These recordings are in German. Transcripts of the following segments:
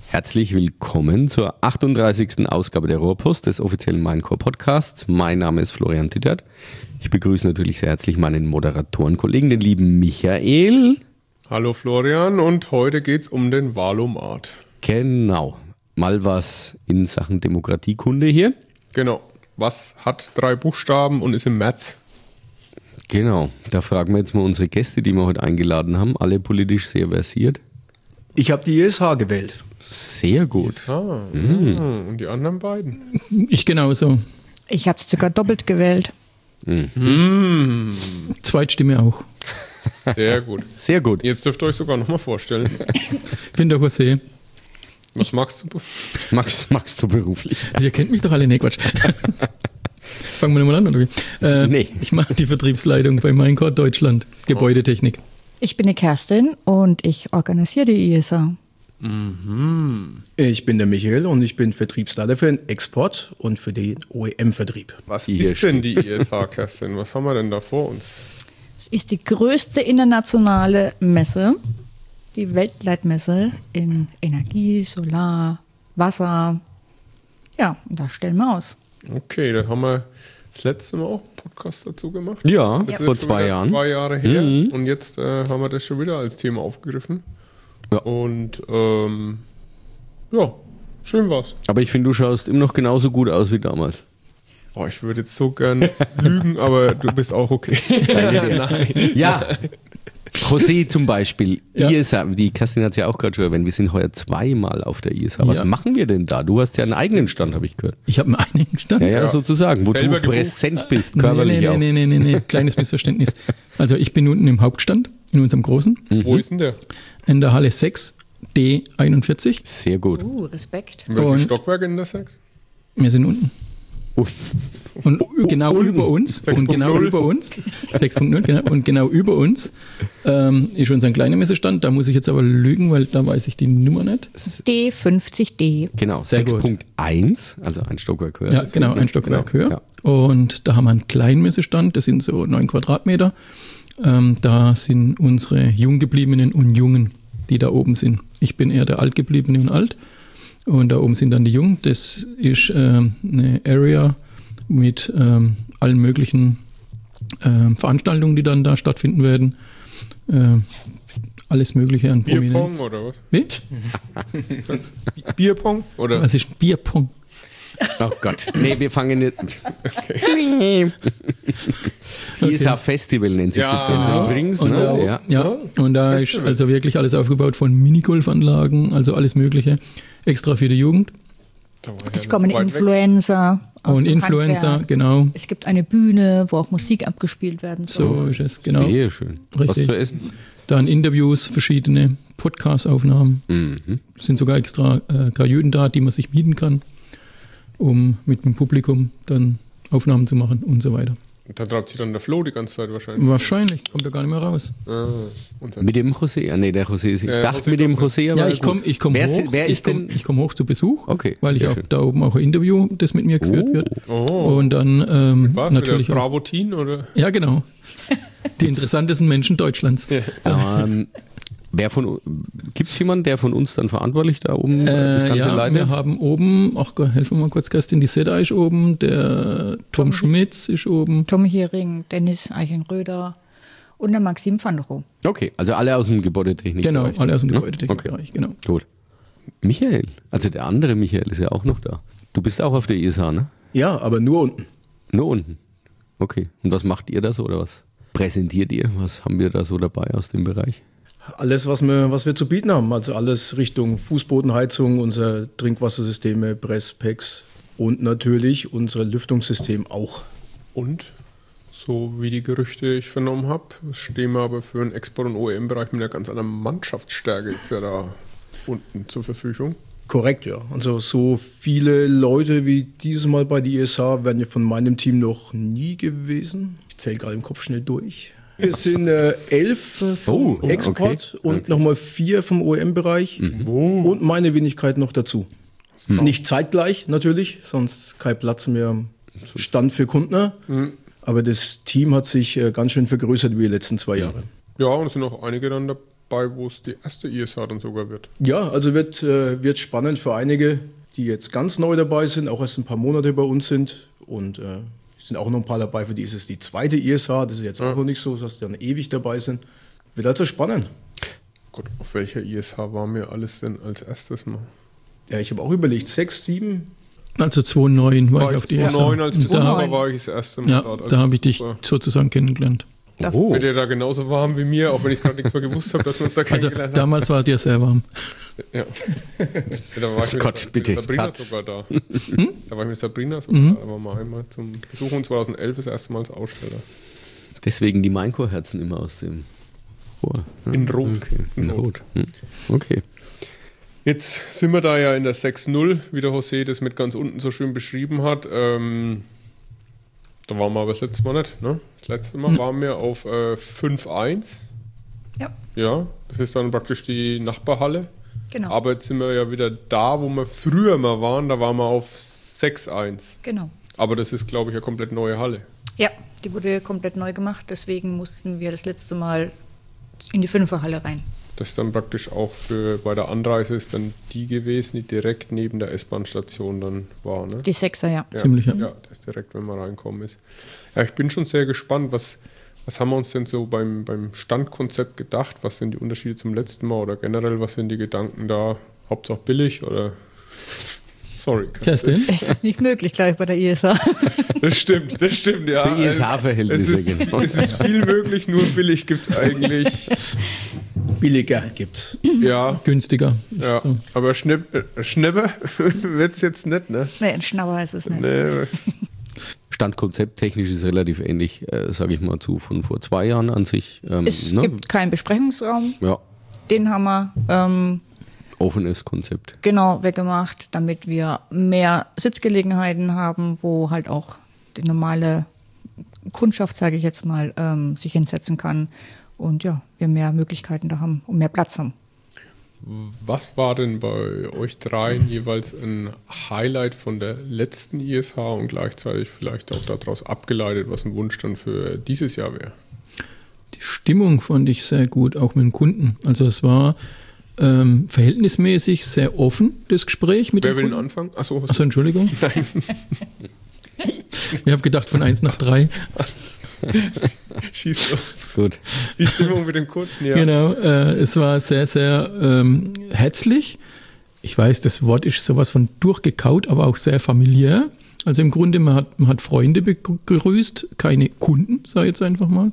Herzlich willkommen zur 38. Ausgabe der Rohrpost des offiziellen Minecore Podcasts. Mein Name ist Florian Tittert. Ich begrüße natürlich sehr herzlich meinen Moderatorenkollegen, den lieben Michael. Hallo Florian, und heute geht's um den Wahlomat. Genau, mal was in Sachen Demokratiekunde hier. Genau, was hat 3 Buchstaben und ist im März? Genau, da fragen wir jetzt mal unsere Gäste, die wir heute eingeladen haben, alle politisch sehr versiert. Ich habe die ISH gewählt. Sehr gut. Und die anderen beiden? Ich genauso. Ich habe es sogar doppelt gewählt. Zweitstimme auch. Sehr gut. Sehr gut. Jetzt dürft ihr euch sogar nochmal vorstellen. Ich bin der José. Was magst du? Magst du beruflich? Also ihr kennt mich doch alle. Nee, Quatsch. Fangen wir nochmal an, oder wie? Nee. Ich mache die Vertriebsleitung bei Minecore Deutschland. Gebäudetechnik. Ich bin die Kerstin und ich organisiere die ISA. Ich bin der Michael und ich bin Vertriebsleiter für den Export und für den OEM-Vertrieb. Was Hier ist denn die ISH, Kerstin? Was haben wir denn da vor uns? Es ist die größte internationale Messe, die Weltleitmesse in Energie, Solar, Wasser. Ja, und da stellen wir aus. Okay, da haben wir das letzte Mal auch einen Podcast dazu gemacht. Ja, Das ist vor jetzt schon 2 wieder Jahren. 2 Jahre her. Und jetzt haben wir das schon wieder als Thema aufgegriffen. Ja. Und ja, schön war's. Aber ich finde, du schaust immer noch genauso gut aus wie damals. Oh, ich würde jetzt so gern lügen, aber du bist auch okay. Nein. Ja, José zum Beispiel, Ja. ISA, die Kerstin hat es ja auch gerade schon erwähnt, wir sind heuer 2-mal auf der ISA. Was Ja. machen wir denn da? Du hast ja einen eigenen Stand, habe ich gehört. Ich habe einen eigenen Stand. Ja, sozusagen, wo Selber du gebucht. präsent bist, körperlich auch. Nee. Kleines Missverständnis. Also ich bin unten im Hauptstand, in unserem großen, Wo ist denn der? in der Halle 6, D41. Sehr gut. Respekt. Welches Und- Stockwerk in der 6? Wir sind unten. Und genau unten. über uns, 6.0, genau, und genau über uns ist unser kleiner Messestand. Da muss ich jetzt aber lügen, weil da weiß ich die Nummer nicht. D50D. Genau, Sehr gut. 6.1, also ein Stockwerk höher. Ja, genau, ein Stockwerk Genau, höher. Und da haben wir einen kleinen Messestand, das sind so 9 Quadratmeter. Da sind unsere Junggebliebenen und Jungen, die da oben sind. Ich bin eher der Altgebliebene und alt. Und da oben sind dann die Jungen. Das ist eine Area mit allen möglichen Veranstaltungen, die dann da stattfinden werden. Alles Mögliche an Prominenz. Bierpong oder was? Wie? Bierpong? Oder? Was ist Bierpong? Oh Gott, nee, wir fangen nicht. ISA Festival nennt sich das Ganze Ja. übrigens. Und da, Ne? Ja. und da ist Festival. also wirklich alles aufgebaut von Minigolfanlagen, also alles Mögliche, extra für die Jugend. Da war ja Es nicht kommen so weit weg. Influencer. Aus Und dem Influencer, Handwerk. genau. Es gibt eine Bühne, wo auch Musik abgespielt werden soll. So ist es, genau. Sehr schön. Was Richtig. zu essen? Dann Interviews, verschiedene Podcast-Aufnahmen. Sind sogar extra Kajüten da, die man sich mieten kann, um mit dem Publikum dann Aufnahmen zu machen und so weiter. Da treibt sich dann der Flo die ganze Zeit wahrscheinlich. Wahrscheinlich, kommt er gar nicht mehr raus. Unser Mit dem José? Ah, nee, der José ist. Ich Ja, dachte José mit dem doch José, aber Ja, ich komme hoch. Wer ist denn? Ich komm hoch zu Besuch, Okay, weil ich sehr auch schön. da oben auch ein Interview, das mit mir geführt wird. Oh, Und dann was? natürlich Mit der auch. Bravo Teen oder? Ja, genau. Die interessantesten Menschen Deutschlands. Gibt es jemanden, der von uns dann verantwortlich da oben das Ganze Ja, leitet? wir haben oben, ach Gott, helfen wir mal kurz, Kerstin, die Seda ist oben, der Tom Schmitz ist oben. Tom Hering, Dennis Eichenröder und der Maxim van der Rohe. Okay, also alle aus dem Gebäudetechnik. Genau, alle aus dem Ja? Gebäudetechnikbereich, genau. Gut. Michael, also der andere Michael ist ja auch noch da. Du bist auch auf der ISH, ne? Ja, aber nur unten. Nur unten. Okay. Und was macht ihr da so oder was präsentiert ihr? Was haben wir da so dabei aus dem Bereich? Alles, was wir zu bieten haben. Also alles Richtung Fußbodenheizung, unser Trinkwassersysteme, Presspacks und natürlich unser Lüftungssystem auch. Und, so wie die Gerüchte ich vernommen habe, stehen wir aber für den Export- und OEM-Bereich mit einer ganz anderen Mannschaftsstärke jetzt ja da unten zur Verfügung. Korrekt, ja. Also so viele Leute wie dieses Mal bei der ISH werden ja von meinem Team noch nie gewesen. Ich zähle gerade im Kopf schnell durch. Wir sind 11 vom Oh, Export okay. und nochmal 4 vom OEM-Bereich und meine Wenigkeit noch dazu. Nicht zeitgleich natürlich, sonst kein Platz mehr am Stand für Kunden. Aber das Team hat sich ganz schön vergrößert über die letzten 2 Jahre. Ja, und es sind auch einige dann bei, wo es die erste ISH dann sogar wird. Ja, also wird spannend für einige, die jetzt ganz neu dabei sind, auch erst ein paar Monate bei uns sind. Und es sind auch noch ein paar dabei, für die ist es die zweite ISH. Das ist jetzt auch noch nicht so, dass die dann ewig dabei sind. Wird also spannend. Gott, auf welcher ISH waren wir alles denn als erstes mal? Ja, ich habe auch überlegt, 6, 7. Also 2009 war ich auf die erste. 2009 als Und Besucher war ich das erste Mal ja, dort. Also da habe ich dich super. sozusagen kennengelernt. Oh. Wird ihr da genauso warm wie mir, auch wenn ich gerade nichts mehr gewusst habe, dass wir uns da Also kennengelernt haben? damals war dir sehr warm. Ja. Da war ich mit, Gott, bitte, mit Sabrina Cut. sogar da. Da war ich mit Sabrina sogar da. Da waren wir einmal zum Besuch und 2011 das erste Mal als Aussteller. Deswegen die Maincore-Herzen immer aus dem Rohr. Ja, In Rot. Okay. In Rot. Okay. Jetzt sind wir da ja in der 6.0, wie der José das mit ganz unten so schön beschrieben hat. Da waren wir aber das letzte Mal nicht. Ne? Das letzte Mal waren wir auf 5.1. Ja, Ja, das ist dann praktisch die Nachbarhalle. genau. Aber jetzt sind wir ja wieder da, wo wir früher mal waren. Da waren wir auf 6.1. Genau. Aber das ist, glaube ich, eine komplett neue Halle. Ja, die wurde komplett neu gemacht, deswegen mussten wir das letzte Mal in die Fünferhalle rein. Das ist dann praktisch auch bei der Anreise ist dann die gewesen, die direkt neben der S-Bahn-Station dann war. Ne? Die Sechser, ja. Ja, Ziemlich, ja. Ja, das ist direkt, wenn man reinkommen ist. Ja, ich bin schon sehr gespannt, was haben wir uns denn so beim Standkonzept gedacht? Was sind die Unterschiede zum letzten Mal oder generell, was sind die Gedanken da? Hauptsache billig oder... Sorry. Kerstin? Es ist nicht möglich, glaube ich, bei der ISA. Das stimmt, ja. Für ISH-Verhältnisse, es ist, genau. es ist viel möglich, nur billig gibt es eigentlich. Billiger gibt's. Ja, Günstiger. ja. So. Aber Schnepper wird es jetzt nicht, ne? Nee, ein Schnapper ist es nicht. Nee. Standkonzept technisch ist relativ ähnlich, sage ich mal, zu von vor 2 Jahren an sich. Es gibt keinen Besprechungsraum. Ja, Den haben wir offenes Konzept. genau weggemacht, damit wir mehr Sitzgelegenheiten haben, wo halt auch die normale Kundschaft, sage ich jetzt mal, sich hinsetzen kann. Und ja, wir mehr Möglichkeiten da haben und mehr Platz haben. Was war denn bei euch dreien jeweils ein Highlight von der letzten ISH und gleichzeitig vielleicht auch daraus abgeleitet, was ein Wunsch dann für dieses Jahr wäre? Die Stimmung fand ich sehr gut, auch mit dem Kunden. Also es war verhältnismäßig sehr offen, das Gespräch mit Wer dem will den Kunden. Anfang? Achso, Achso, Entschuldigung. nein. Ich habe gedacht von 1 nach 3. Schieß los. Gut. Die Stimmung mit dem Kunden, ja. Genau, es war sehr, sehr herzlich. Ich weiß, das Wort ist sowas von durchgekaut, aber auch sehr familiär. Also im Grunde, man hat Freunde begrüßt, keine Kunden, sage ich jetzt einfach mal.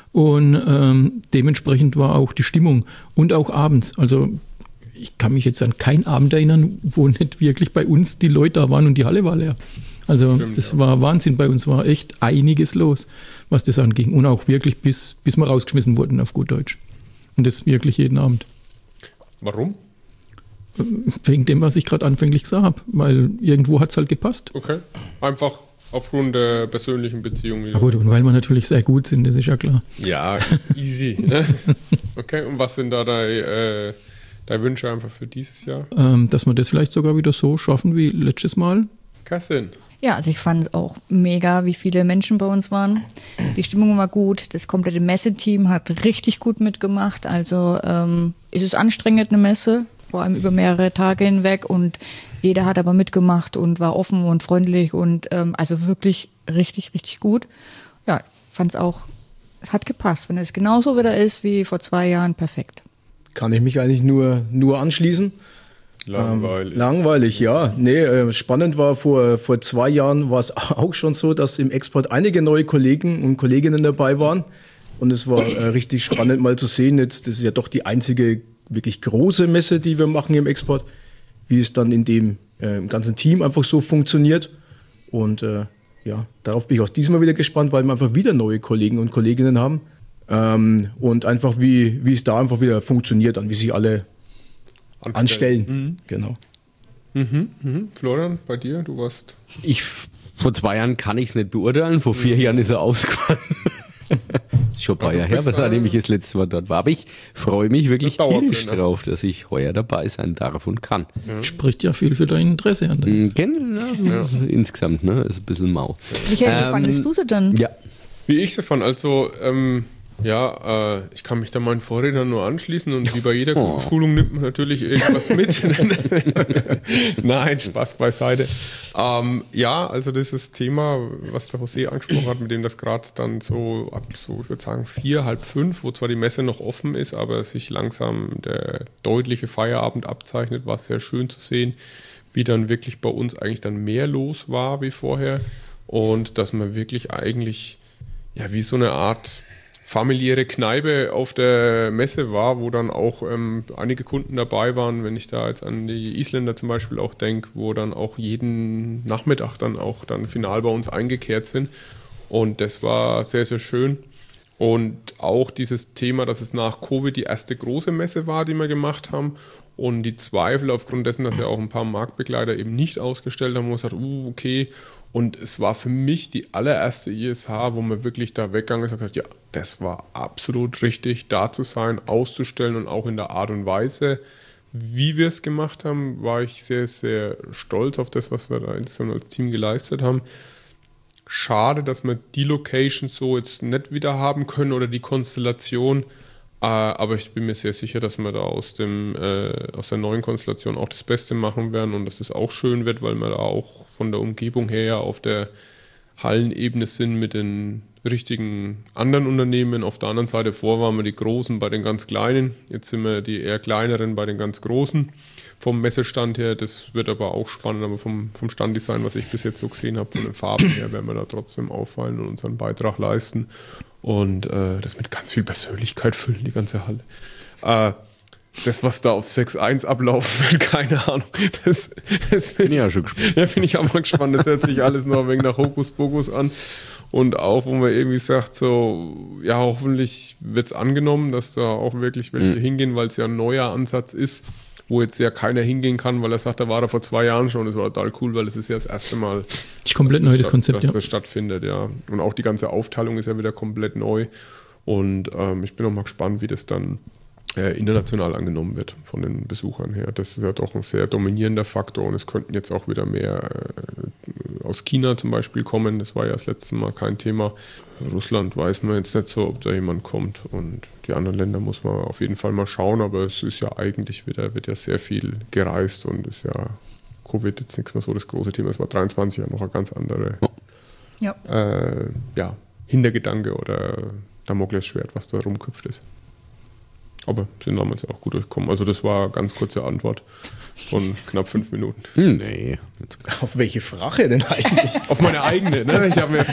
Und dementsprechend war auch die Stimmung und auch abends. Also ich kann mich jetzt an keinen Abend erinnern, wo nicht wirklich bei uns die Leute da waren und die Halle war leer. Also Stimmt, das ja. war Wahnsinn. Bei uns war echt einiges los, was das anging. Und auch wirklich bis wir rausgeschmissen wurden auf gut Deutsch. Und das wirklich jeden Abend. Warum? Wegen dem, was ich gerade anfänglich gesagt habe. Weil irgendwo hat es halt gepasst. Okay. Einfach aufgrund der persönlichen Beziehung. Ja, gut, und weil wir natürlich sehr gut sind, das ist ja klar. Ja, easy. Ne? Okay, und was sind da deine Wünsche einfach für dieses Jahr? Dass wir das vielleicht sogar wieder so schaffen wie letztes Mal. Kerstin. Ja, also ich fand es auch mega, wie viele Menschen bei uns waren. Die Stimmung war gut, das komplette Messeteam hat richtig gut mitgemacht. Also es ist anstrengend, eine Messe, vor allem über mehrere Tage hinweg. Und jeder hat aber mitgemacht und war offen und freundlich und also wirklich richtig, richtig gut. Ja, ich fand es auch, es hat gepasst. Wenn es genauso wieder ist wie vor 2 Jahren, perfekt. Kann ich mich eigentlich nur anschließen. Langweilig. Langweilig, ja. Nee, spannend war, vor 2 Jahren war es auch schon so, dass im Export einige neue Kollegen und Kolleginnen dabei waren. Und es war richtig spannend mal zu sehen, jetzt, das ist ja doch die einzige wirklich große Messe, die wir machen im Export, wie es dann in dem im ganzen Team einfach so funktioniert. Und ja, darauf bin ich auch diesmal wieder gespannt, weil wir einfach wieder neue Kollegen und Kolleginnen haben. Und einfach, wie es da einfach wieder funktioniert, an wie sich alle anstellen. Genau. Florian, bei dir? Du warst. Vor 2 Jahren kann ich es nicht beurteilen, vor 4 Jahren ist er ausgefallen. Ist schon ein paar Ja, Jahre her, bist, seitdem ich das letzte Mal dort war. Aber ich freue mich wirklich Dauerbrenner. tierisch drauf, dass ich heuer dabei sein darf und kann. Spricht ja viel für dein Interesse an. Insgesamt, ne? Ist ein bisschen mau. Michael, wie fandest du sie denn? Ja, Wie ich sie fand, also Ja, ich kann mich da meinen Vorrednern nur anschließen und wie bei jeder guten Schulung nimmt man natürlich irgendwas mit. Nein, Spaß beiseite. Ja, also das Thema, was der José angesprochen hat, mit dem das gerade dann so ab so, ich würde sagen 4, halb 5, wo zwar die Messe noch offen ist, aber sich langsam der deutliche Feierabend abzeichnet, war sehr schön zu sehen, wie dann wirklich bei uns eigentlich dann mehr los war wie vorher und dass man wirklich eigentlich ja wie so eine Art familiäre Kneipe auf der Messe war, wo dann auch einige Kunden dabei waren, wenn ich da jetzt an die Isländer zum Beispiel auch denke, wo dann auch jeden Nachmittag dann auch dann final bei uns eingekehrt sind und das war sehr, sehr schön und auch dieses Thema, dass es nach Covid die erste große Messe war, die wir gemacht haben und die Zweifel aufgrund dessen, dass ja auch ein paar Marktbegleiter eben nicht ausgestellt haben, wo man sagt, okay. Und es war für mich die allererste ISH, wo man wirklich da weggegangen ist und gesagt, ja, das war absolut richtig, da zu sein, auszustellen und auch in der Art und Weise, wie wir es gemacht haben, war ich sehr, sehr stolz auf das, was wir da insgesamt als Team geleistet haben. Schade, dass wir die Location so jetzt nicht wieder haben können oder die Konstellation, aber ich bin mir sehr sicher, dass wir da aus der neuen Konstellation auch das Beste machen werden und dass es auch schön wird, weil wir da auch von der Umgebung her ja auf der Hallenebene sind mit den richtigen anderen Unternehmen. Auf der anderen Seite waren wir die Großen bei den ganz Kleinen, jetzt sind wir die eher Kleineren bei den ganz Großen. Vom Messestand her, das wird aber auch spannend, aber vom Standdesign, was ich bis jetzt so gesehen habe, von den Farben her, werden wir da trotzdem auffallen und unseren Beitrag leisten. Und das mit ganz viel Persönlichkeit füllen, die ganze Halle. Das, was da auf 6.1 ablaufen wird, keine Ahnung. Das bin ich ja schon gespannt. Ja, bin ich auch mal gespannt. Das hört sich alles noch ein wenig nach Hokuspokus an. Und auch, wo man irgendwie sagt, so, ja, hoffentlich wird es angenommen, dass da auch wirklich welche hingehen, weil es ja ein neuer Ansatz ist, wo jetzt ja keiner hingehen kann, weil er sagt, da war er vor 2 Jahren schon. Das war total cool, weil es ist ja das erste Mal, komplett neu, das Konzept, dass das stattfindet, ja. Und auch die ganze Aufteilung ist ja wieder komplett neu. Und ich bin auch mal gespannt, wie das dann international angenommen wird von den Besuchern her. Das ist ja doch ein sehr dominierender Faktor und es könnten jetzt auch wieder mehr aus China zum Beispiel kommen. Das war ja das letzte Mal kein Thema. Russland weiß man jetzt nicht so, ob da jemand kommt und die anderen Länder muss man auf jeden Fall mal schauen, aber es ist ja eigentlich wird ja sehr viel gereist und ist ja Covid jetzt nichts mehr so das große Thema. Es war 23 ja noch ein ganz andere Hintergedanke oder Damoklesschwert, was da rumköpft ist. Aber sind damals ja auch gut durchgekommen. Also das war eine ganz kurze Antwort von knapp 5 Minuten. Nee. Auf welche Frage denn eigentlich? Auf meine eigene. Ne? Ich habe mir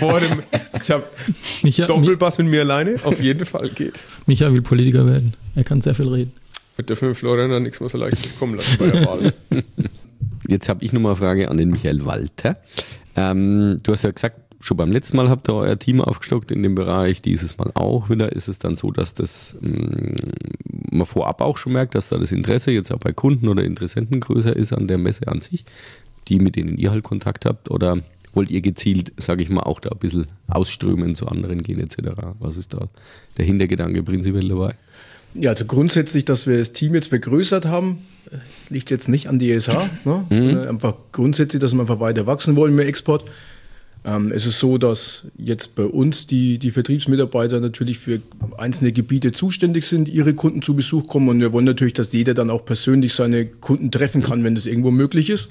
Doppelpass mit mir alleine. Auf jeden Fall geht. Micha will Politiker werden. Er kann sehr viel reden. Wir dürfen mit Florian dann nichts mehr so leicht kommen lassen bei der Wahl. Jetzt habe ich nochmal eine Frage an den Michael Walter. Du hast ja gesagt, schon beim letzten Mal habt ihr euer Team aufgestockt in dem Bereich, dieses Mal auch wieder. Ist es dann so, dass das man vorab auch schon merkt, dass da das Interesse jetzt auch bei Kunden oder Interessenten größer ist an der Messe an sich, die mit denen ihr halt Kontakt habt? Oder wollt ihr gezielt, sage ich mal, auch da ein bisschen ausströmen, zu anderen gehen etc.? Was ist da der Hintergedanke prinzipiell dabei? Ja, also grundsätzlich, dass wir das Team jetzt vergrößert haben, liegt jetzt nicht an die ISH, ne? Sondern einfach grundsätzlich, dass wir einfach weiter wachsen wollen mit Export. Es ist so, dass jetzt bei uns die Vertriebsmitarbeiter natürlich für einzelne Gebiete zuständig sind, ihre Kunden zu Besuch kommen und wir wollen natürlich, dass jeder dann auch persönlich seine Kunden treffen kann, wenn das irgendwo möglich ist.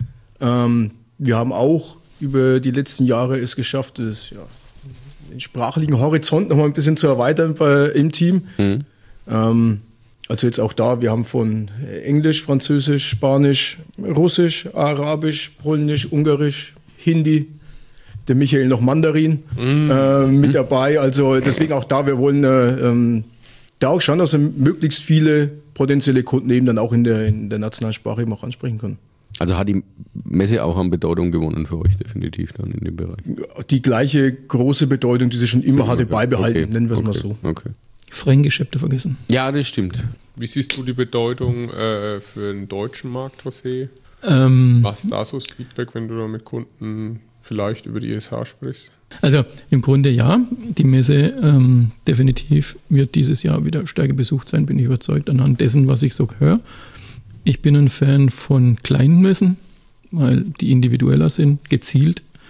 Wir haben auch über die letzten Jahre es geschafft, den sprachlichen Horizont noch mal ein bisschen zu erweitern im Team. Also jetzt auch da, wir haben von Englisch, Französisch, Spanisch, Russisch, Arabisch, Polnisch, Ungarisch, Hindi, der Michael noch Mandarin mit dabei. Also deswegen auch da, wir wollen da auch schauen, dass wir möglichst viele potenzielle Kunden eben dann auch in der nationalen Sprache eben auch ansprechen können. Also hat die Messe auch an Bedeutung gewonnen für euch definitiv dann in dem Bereich? Die gleiche große Bedeutung, die sie schon immer hatte, beibehalten, nennen wir es mal so. Okay. Fränkisch habt ihr vergessen. Ja, das stimmt. Wie siehst du die Bedeutung für den deutschen Markt, José? Was ist da so das Feedback, wenn du da mit Kunden vielleicht über die ISH sprichst? Also im Grunde ja, die Messe definitiv wird dieses Jahr wieder stärker besucht sein, bin ich überzeugt, anhand dessen, was ich so höre. Ich bin ein Fan von kleinen Messen, weil die individueller sind, gezielt.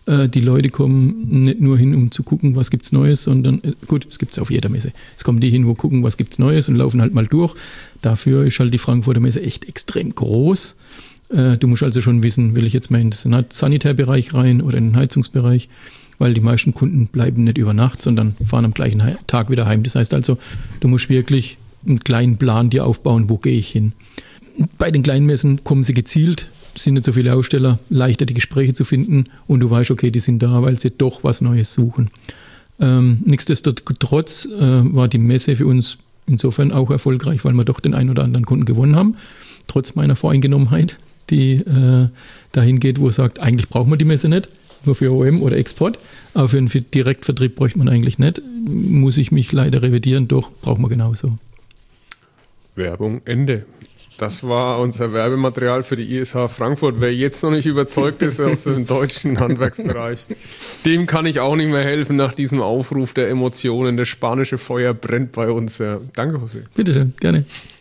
Die Leute kommen nicht nur hin, um zu gucken, was gibt's Neues, sondern, gut, es gibt's auf jeder Messe. Es kommen die hin, wo gucken, was gibt's Neues und laufen halt mal durch. Dafür ist halt die Frankfurter Messe echt extrem groß. Du musst also schon wissen, will ich jetzt mal in den Sanitärbereich rein oder in den Heizungsbereich, weil die meisten Kunden bleiben nicht über Nacht, sondern fahren am gleichen Tag wieder heim. Das heißt also, du musst wirklich einen kleinen Plan dir aufbauen, wo gehe ich hin. Bei den kleinen Messen kommen sie gezielt, sind nicht so viele Aussteller, leichter die Gespräche zu finden und du weißt, okay, die sind da, weil sie doch was Neues suchen. Nichtsdestotrotz war die Messe für uns insofern auch erfolgreich, weil wir doch den einen oder anderen Kunden gewonnen haben, trotz meiner Voreingenommenheit, die dahin geht, wo sagt, eigentlich braucht man die Messe nicht, nur für OEM oder Export, aber für einen Direktvertrieb bräuchte man eigentlich nicht. Muss ich mich leider revidieren, doch braucht man genauso. Werbung Ende. Das war unser Werbematerial für die ISH Frankfurt. Wer jetzt noch nicht überzeugt ist aus dem deutschen Handwerksbereich, dem kann ich auch nicht mehr helfen nach diesem Aufruf der Emotionen. Das spanische Feuer brennt bei uns. Ja. Danke, José. Bitte schön, gerne.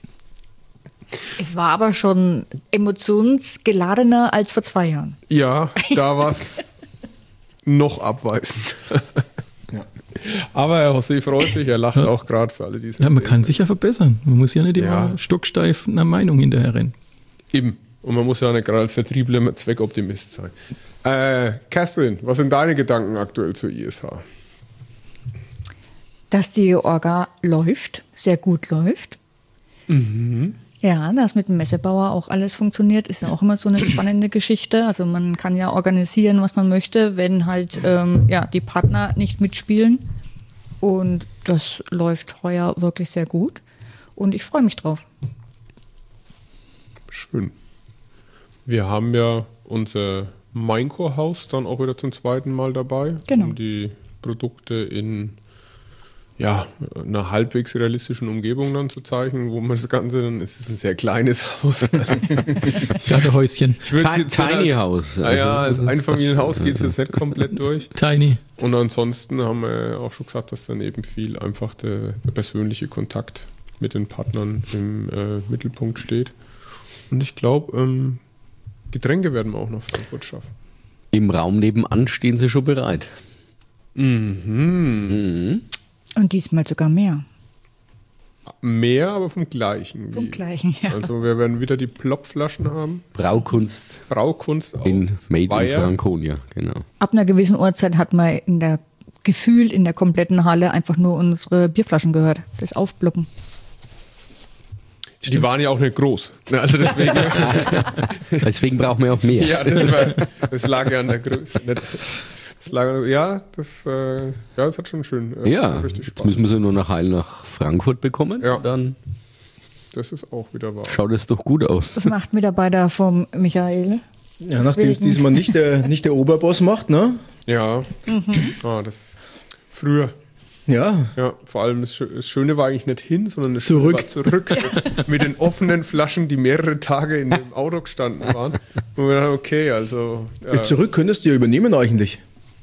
Es war aber schon emotionsgeladener als vor 2 Jahren. Ja, da war es noch abweisend. Aber Herr José freut sich, er lacht auch gerade für alle, die es Ja, man kann sich ja verbessern. Man muss ja nicht immer stocksteif einer Meinung hinterherrennen. Eben. Und man muss ja nicht gerade als Vertriebler immer Zweckoptimist sein. Kerstin, was sind deine Gedanken aktuell zur ISH? Dass die Orga läuft, sehr gut läuft. Ja, dass mit dem Messebauer auch alles funktioniert, ist ja auch immer so eine spannende Geschichte. Also man kann ja organisieren, was man möchte, wenn halt die Partner nicht mitspielen. Und das läuft heuer wirklich sehr gut. Und ich freue mich drauf. Schön. Wir haben ja unser Maincore-Haus dann auch wieder zum 2. Mal dabei, Genau. um die Produkte in einer halbwegs realistischen Umgebung dann zu zeichnen, wo man das Ganze dann, es ist ein sehr kleines Haus. Gartenhäuschen. Tiny House. Als Einfamilienhaus geht es jetzt nicht komplett durch. Tiny. Und ansonsten haben wir auch schon gesagt, dass dann eben viel einfach der persönliche Kontakt mit den Partnern im Mittelpunkt steht. Und ich glaube, Getränke werden wir auch nach Frankfurt schaffen. Im Raum nebenan stehen sie schon bereit. Und diesmal sogar mehr. Mehr, aber vom Gleichen. Vom Gleichen, ja. Also wir werden wieder die Plopflaschen haben. Braukunst Braukunst in Made Bayer. in Franconia, genau. Ab einer gewissen Uhrzeit hat man gefühlt in der kompletten Halle einfach nur unsere Bierflaschen gehört. Das Aufploppen. Die waren ja auch nicht groß. Also deswegen, Deswegen brauchen wir auch mehr. ja, das lag ja an der Größe. Das hat schon schön. Ja, richtig jetzt Spaß. müssen wir sie nur nach Heil nach Frankfurt bekommen. Ja. Dann Das ist auch wieder wahr. schaut es doch gut aus. Das macht Mitarbeiter vom Michael. Ja, nachdem es diesmal nicht der Oberboss macht, ne? Ja, das früher. Ja, Ja, vor allem das Schöne war eigentlich nicht hin, sondern das Schöne war zurück. Mit den offenen Flaschen, die mehrere Tage in dem Auto gestanden waren. Und wir dachten, okay, also. zurück könntest du ja übernehmen eigentlich.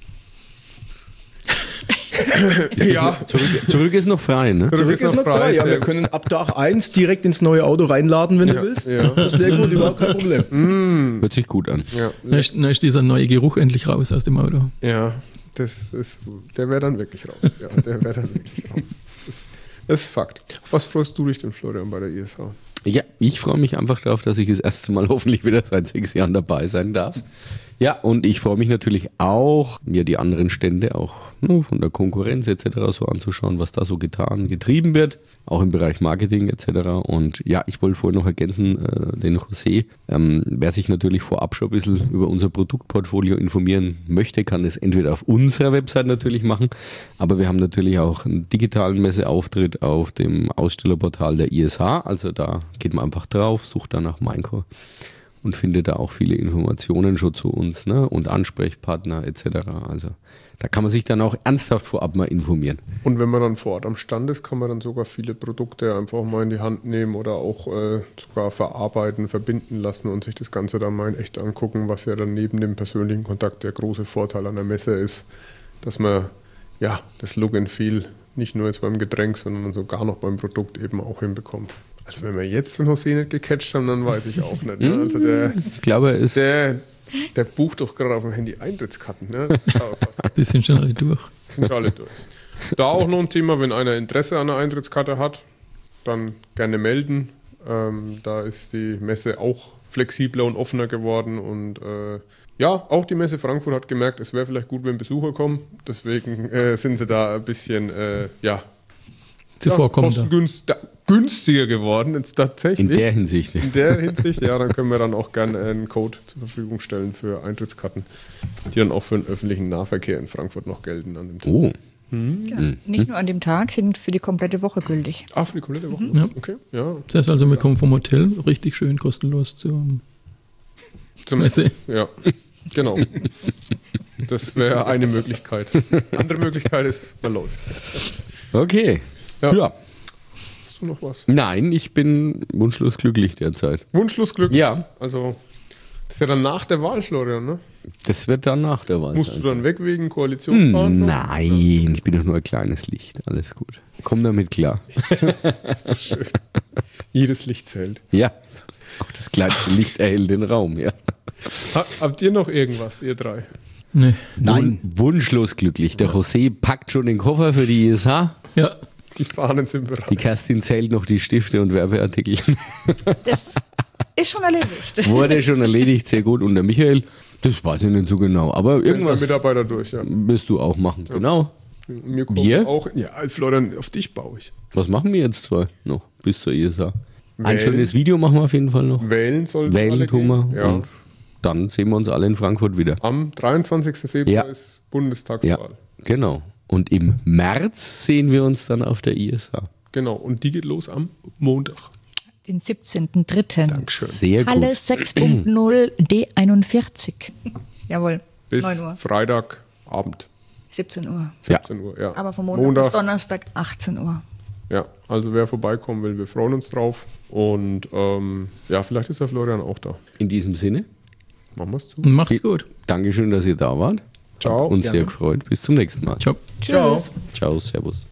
Ja, Zurück ist noch frei, ne? Zurück ist noch frei. Ja, wir können ab Tag 1 direkt ins neue Auto reinladen, wenn du willst. ja. Das wäre gut, überhaupt kein Problem. Hört sich gut an. ja, Dann ist dieser neue Geruch endlich raus aus dem Auto. ja, der wäre dann wirklich raus. Ja, der wäre dann wirklich raus. Das ist Fakt. Auf was freust du dich denn, Florian, bei der ISH? Ja, ich freue mich einfach darauf, dass ich das erste Mal hoffentlich wieder seit 6 Jahren dabei sein darf. Ja, und ich freue mich natürlich auch, mir die anderen Stände auch von der Konkurrenz etc. so anzuschauen, was da so getrieben wird, auch im Bereich Marketing etc. Und ja, ich wollte vorher noch ergänzen, den José, wer sich natürlich vorab schon ein bisschen über unser Produktportfolio informieren möchte, kann es entweder auf unserer Website natürlich machen, aber wir haben natürlich auch einen digitalen Messeauftritt auf dem Ausstellerportal der ISH, also da geht man einfach drauf, sucht dann nach Maincore und findet da auch viele Informationen schon zu uns, ne? Und Ansprechpartner etc. Also da kann man sich dann auch ernsthaft vorab mal informieren. Und wenn man dann vor Ort am Stand ist, kann man dann sogar viele Produkte einfach mal in die Hand nehmen oder auch sogar verarbeiten, verbinden lassen und sich das Ganze dann mal in echt angucken, was ja dann neben dem persönlichen Kontakt der große Vorteil an der Messe ist, dass man ja das Look and Feel nicht nur jetzt beim Getränk, sondern sogar noch beim Produkt eben auch hinbekommt. Also wenn wir jetzt den José nicht gecatcht haben, dann weiß ich auch nicht. Ne? Also Ich glaube, er ist Der bucht doch gerade auf dem Handy Eintrittskarten. Ne? Die sind schon alle durch. Sind alle durch. Da auch noch ein Thema, wenn einer Interesse an einer Eintrittskarte hat, dann gerne melden. Da ist die Messe auch flexibler und offener geworden und ja, auch die Messe Frankfurt hat gemerkt, es wäre vielleicht gut, wenn Besucher kommen. Deswegen sind sie da ein bisschen Zuvorkommender. Günstiger geworden jetzt tatsächlich. In der Hinsicht. In der Hinsicht, ja, dann können wir dann auch gerne einen Code zur Verfügung stellen für Eintrittskarten, die dann auch für den öffentlichen Nahverkehr in Frankfurt noch gelten an dem Tag. Oh. Genau. Nicht nur an dem Tag, sind für die komplette Woche gültig. Ah, für die komplette Woche? Ja. Okay, ja. Das heißt also, wir kommen vom Hotel richtig schön kostenlos zur Messe. Ja, genau. Das wäre eine Möglichkeit. Andere Möglichkeit ist, man läuft. Okay. Ja. Hast du noch was? Nein, ich bin wunschlos glücklich derzeit. Wunschlos Glück? Ja. Also, das ist ja dann nach der Wahl, Florian, ne? Das wird dann nach der Wahl Musst sein. du dann weg wegen Koalitionsverhandlungen? Nein, ich bin doch nur ein kleines Licht. Alles gut. Komm damit klar. Das ist doch schön. Jedes Licht zählt. Ja. Auch das kleinste Licht erhält den Raum, ja. Habt ihr noch irgendwas, ihr drei? Nee. Nein. Wunschlos glücklich. Der José packt schon den Koffer für die ISH. Ja. Die Fahnen sind bereit. Die Kerstin zählt noch die Stifte und Werbeartikel. Das ist schon erledigt. Wurde schon erledigt, sehr gut. Und der Michael, das weiß ich nicht so genau. Aber Irgendwas irgendwas Mitarbeiter durch, ja. wirst du auch machen. Genau. Mir kommt Wir? auch. Ja, Florian, auf dich baue ich. Was machen wir jetzt zwei noch bis zur ISH? Ein Wählen. schönes Video machen wir auf jeden Fall noch. Wählen sollten Wählen alle tun wir. gehen. Ja. Und dann sehen wir uns alle in Frankfurt wieder. Am 23. Februar Ja. ist Bundestagswahl. Ja, genau. Und im März sehen wir uns dann auf der ISH. Genau, und die geht los am Montag. Den 17.03. Dankeschön. Sehr Halle gut. 6.0 D41. Jawohl, Bis 9 Uhr, Freitagabend, 17 Uhr. 17 Uhr. Ja. Aber von Montag bis Donnerstag 18 Uhr. Ja, also wer vorbeikommen will, wir freuen uns drauf. Und ja, vielleicht ist der Florian auch da. In diesem Sinne, Machen wir es zu. Macht's gut. Dankeschön, dass ihr da wart. Ciao. Uns sehr gefreut. Bis zum nächsten Mal. Ciao. Ciao. Ciao, servus.